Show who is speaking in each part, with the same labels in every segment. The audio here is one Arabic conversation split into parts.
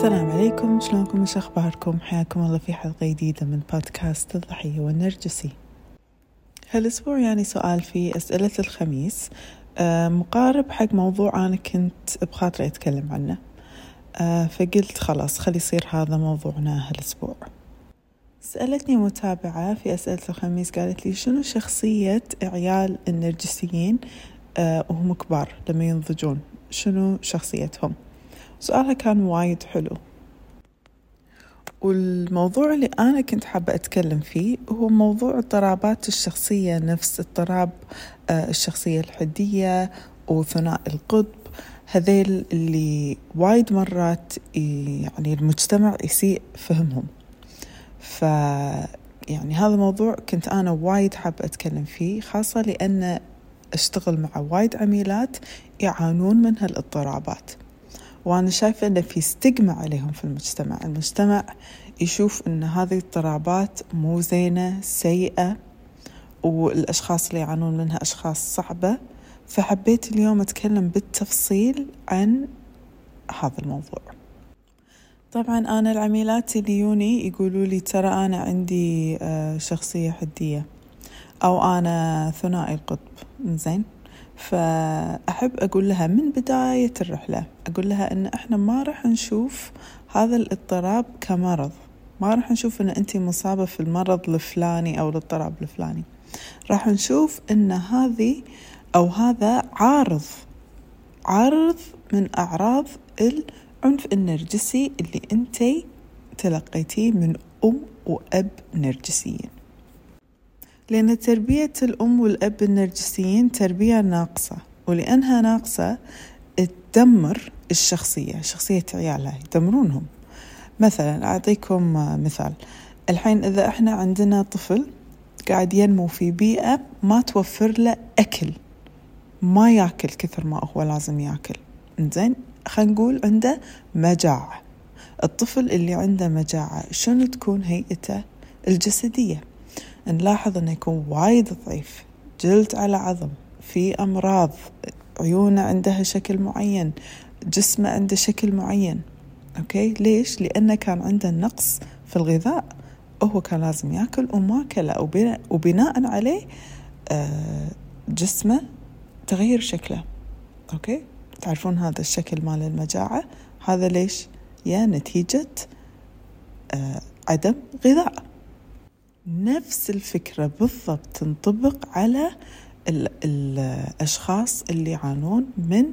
Speaker 1: السلام عليكم، شلونكم؟ وش أخباركم؟ حياكم الله في حلقة جديدة من بودكاست الضحية والنرجسي. هالأسبوع يعني سؤال في أسئلة الخميس مقارب حق موضوع أنا كنت بخاطري أتكلم عنه، فقلت خلاص خلي يصير هذا موضوعنا هالأسبوع. سألتني متابعة في أسئلة الخميس، قالت لي شنو شخصية عيال النرجسيين وهم كبار لما ينضجون، شنو شخصيتهم؟ سؤالها كان وايد حلو، والموضوع اللي أنا كنت حابة أتكلم فيه هو موضوع اضطرابات الشخصية، نفس اضطراب الشخصية الحدية وثنائي القطب. هذيل اللي وايد مرات يعني المجتمع يسيء فهمهم، يعني هذا موضوع كنت أنا وايد حابة أتكلم فيه، خاصة لأن أشتغل مع وايد عميلات يعانون من هالاضطرابات، وأنا شايفة أن في ستيغما عليهم في المجتمع يشوف أن هذه الاضطرابات مو زينة، سيئة، والأشخاص اللي يعانون منها أشخاص صعبة. فحبيت اليوم أتكلم بالتفصيل عن هذا الموضوع. طبعا أنا العميلات اللي يوني يقولوا لي ترى أنا عندي شخصية حدية أو أنا ثنائي القطب، زين، فأحب أقول لها من بداية الرحلة، أقول لها إن إحنا ما راح نشوف هذا الاضطراب كمرض، ما راح نشوف إن أنتي مصابة في المرض الفلاني أو الاضطراب الفلاني، راح نشوف إن هذه أو هذا عارض من أعراض العنف النرجسي اللي أنتي تلقيتيه من أم وأب نرجسيين. لأن تربية الأم والأب النرجسيين تربية ناقصة، ولأنها ناقصة تدمر شخصية عيالها، يدمرونهم. مثلا أعطيكم مثال، الحين إذا إحنا عندنا طفل قاعد ينمو في بيئة ما توفر له أكل، ما يأكل كثر ما هو لازم يأكل، زين، خلينا نقول عنده مجاعة. الطفل اللي عنده مجاعة شنو تكون هيئته الجسدية؟ نلاحظ أنه يكون وايد ضعيف، جلد على عظم، في أمراض، عيونه عندها شكل معين، جسمه عنده شكل معين. أوكي، ليش؟ لأنه كان عنده نقص في الغذاء، هو كان لازم يأكل وما أكله، وبناء عليه جسمه تغير شكله. أوكي، تعرفون هذا الشكل مال المجاعة، هذا ليش؟ يا نتيجة عدم غذاء. نفس الفكرة بالضبط تنطبق على الأشخاص اللي يعانون من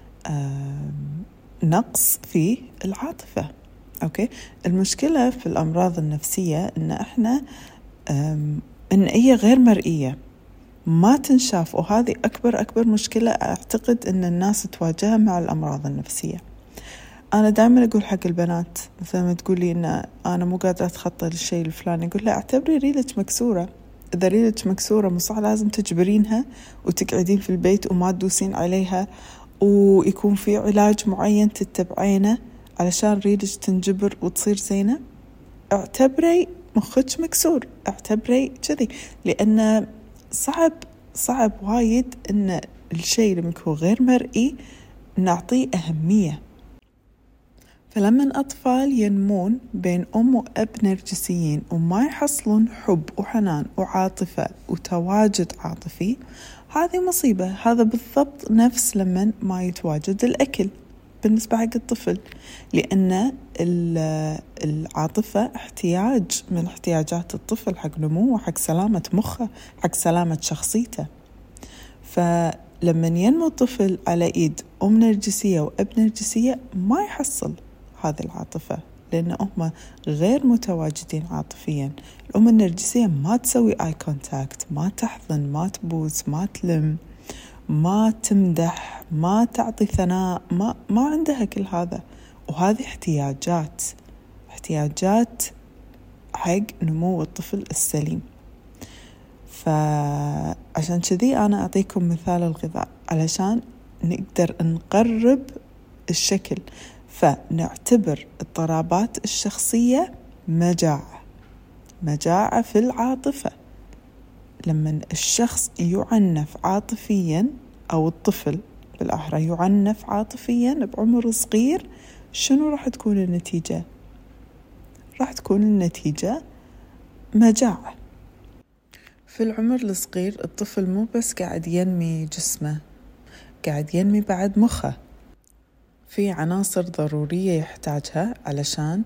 Speaker 1: نقص في العاطفة. أوكي، المشكلة في الأمراض النفسية إن إحنا إن هي غير مرئية، ما تنشاف، وهذه أكبر مشكلة أعتقد إن الناس تواجهها مع الأمراض النفسية. أنا دائما أقول حق البنات، مثلا ما تقولي إن أنا مو قادرة أتخطى الشيء الفلاني، أقول لها اعتبري ريلك مكسورة. إذا ريلك مكسورة مو صح لازم تجبرينها وتقعدين في البيت وما تدوسين عليها، ويكون في علاج معين تتبعينه علشان ريلك تنجبر وتصير زينة. اعتبري مخك مكسور، اعتبري كذي، لأن صعب وايد إن الشيء لما يكون غير مرئي نعطيه أهمية. فلما الأطفال ينمون بين أم وأب نرجسيين وما يحصلون حب وحنان وعاطفة وتواجد عاطفي، هذه مصيبة. هذا بالضبط نفس لما ما يتواجد الأكل بالنسبة حق الطفل، لأن العاطفة احتياج من احتياجات الطفل حق نموه، حق سلامة مخه، حق سلامة شخصيته. فلما ينمو الطفل على إيد أم نرجسية وأب نرجسية ما يحصل هذه العاطفة، لأن هم غير متواجدين عاطفيا. الأم النرجسية ما تسوي آي كونتاكت، ما تحضن، ما تبوس، ما تلم، ما تمدح، ما تعطي ثناء، ما عندها كل هذا، وهذه احتياجات حق نمو الطفل السليم. فعشان كذي أنا أعطيكم مثال الغذاء علشان نقدر نقرب الشكل. فنعتبر اضطرابات الشخصية مجاعة في العاطفة. لما الشخص يعنف عاطفيا، أو الطفل بالأحرى يعنف عاطفيا بعمر صغير، شنو راح تكون النتيجة؟ راح تكون النتيجة مجاعة. في العمر الصغير الطفل مو بس قاعد ينمي جسمه، قاعد ينمي بعد مخه، في عناصر ضرورية يحتاجها علشان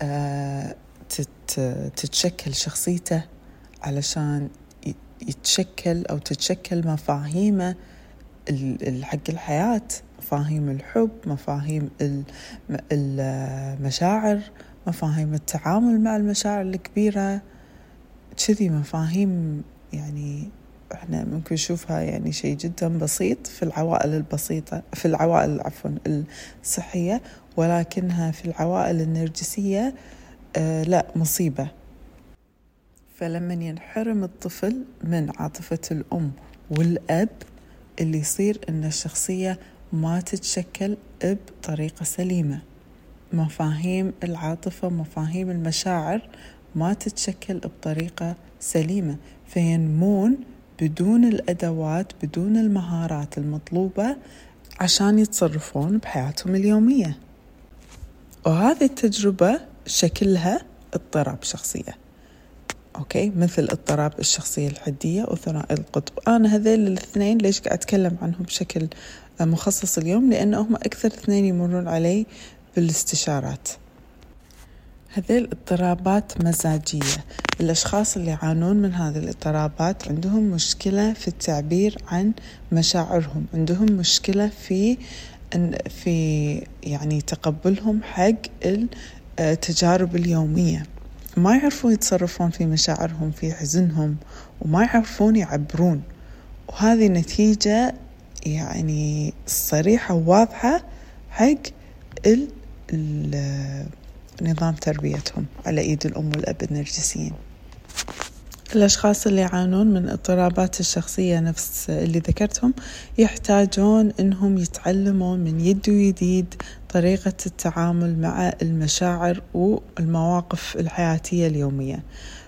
Speaker 1: تتشكل شخصيته، علشان يتشكل أو تتشكل مفاهيمه حق الحياة، مفاهيم الحب، مفاهيم المشاعر، مفاهيم التعامل مع المشاعر الكبيرة، كذي مفاهيم يعني احنا ممكن نشوفها يعني شيء جدا بسيط في العوائل البسيطة، في العوائل الصحية، ولكنها في العوائل النرجسية لا، مصيبة. فلما ينحرم الطفل من عاطفة الأم والأب، اللي يصير إن الشخصية ما تتشكل بطريقة سليمة، مفاهيم العاطفة، مفاهيم المشاعر ما تتشكل بطريقة سليمة، فينمون بدون الأدوات، بدون المهارات المطلوبة عشان يتصرفون بحياتهم اليومية. وهذه التجربة شكلها اضطراب شخصية، أوكي، مثل اضطراب الشخصية الحدية وثنائي القطب. أنا هذيل الاثنين ليش قاعد أتكلم عنهم بشكل مخصص اليوم؟ لأنهم أكثر اثنين يمرون علي بالاستشارات. هذه الاضطرابات مزاجية. الأشخاص اللي يعانون من هذه الاضطرابات عندهم مشكلة في التعبير عن مشاعرهم، عندهم مشكلة في يعني تقبلهم حق التجارب اليومية، ما يعرفون يتصرفون في مشاعرهم، في حزنهم، وما يعرفون يعبرون. وهذه نتيجة يعني صريحة وواضحة حق نظام تربيتهم على إيد الأم والأب النرجسيين. الأشخاص اللي يعانون من اضطرابات الشخصية نفس اللي ذكرتهم يحتاجون إنهم يتعلمون من يد ويديد طريقة التعامل مع المشاعر والمواقف الحياتية اليومية.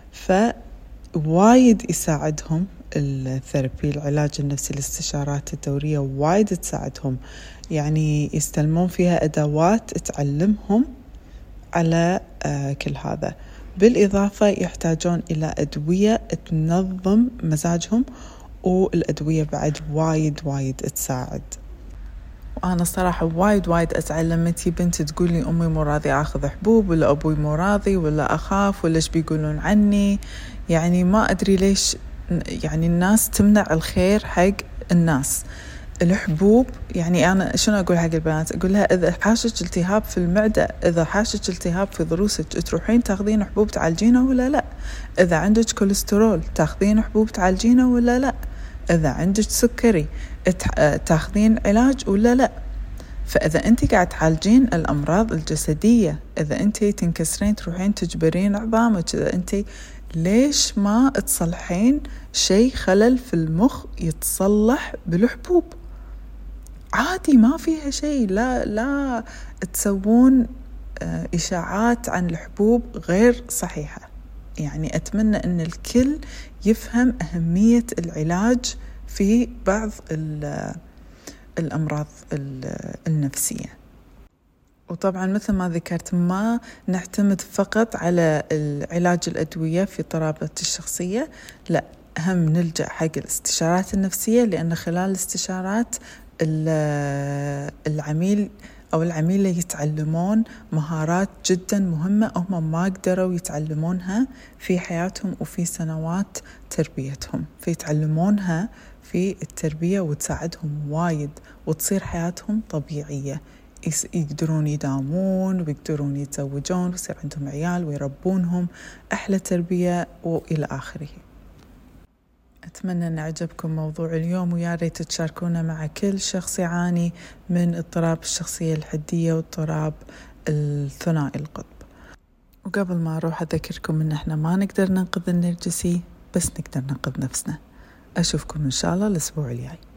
Speaker 1: فوايد يساعدهم الثيرابي، العلاج النفسي، الاستشارات الدورية وايد تساعدهم، يعني يستلمون فيها أدوات تعلمهم على كل هذا. بالإضافة يحتاجون إلى أدوية تنظم مزاجهم، والأدوية بعد وايد تساعد. وأنا صراحة وايد أزعل لما تي بنت تقول لي أمي مو راضي أخذ حبوب، ولا أبوي مو راضي، ولا أخاف، ولا إيش بيقولون عني. يعني ما أدري ليش يعني الناس تمنع الخير حق الناس. الحبوب يعني أنا شنو أقول حق البنات؟ أقول لها إذا حاشك التهاب في المعدة، إذا حاشك التهاب في ضروسك، تروحين تاخذين حبوب تعالجينه ولا لا؟ إذا عندك كوليسترول تاخذين حبوب تعالجينه ولا لا؟ إذا عندك سكري تاخذين علاج ولا لا؟ فإذا أنت قاعد تعالجين الأمراض الجسدية، إذا أنت تنكسرين تروحين تجبرين عظامك، إذا أنت ليش ما تصلحين شيء خلل في المخ يتصلح بالحبوب؟ عادي، ما فيها شيء. لا تسوون إشاعات عن الحبوب غير صحيحة. يعني أتمنى أن الكل يفهم أهمية العلاج في بعض الأمراض النفسية. وطبعا مثل ما ذكرت ما نعتمد فقط على العلاج الأدوية في اضطرابات الشخصية، لا، هم نلجأ حق الاستشارات النفسية، لأن خلال الاستشارات العميل أو العميلة يتعلمون مهارات جدا مهمة هم ما قدروا يتعلمونها في حياتهم وفي سنوات تربيتهم، فيتعلمونها في التربية وتساعدهم وايد، وتصير حياتهم طبيعية، يقدرون يداومون ويقدرون يتزوجون ويصير عندهم عيال ويربونهم أحلى تربية وإلى آخره. أتمنى أن عجبكم موضوع اليوم، ويا ريت تشاركونا مع كل شخص يعاني من اضطراب الشخصية الحدية واضطراب الثنائي القطب. وقبل ما أروح أذكركم أن احنا ما نقدر ننقذ النرجسي، بس نقدر ننقذ نفسنا. أشوفكم إن شاء الله الأسبوع الجاي.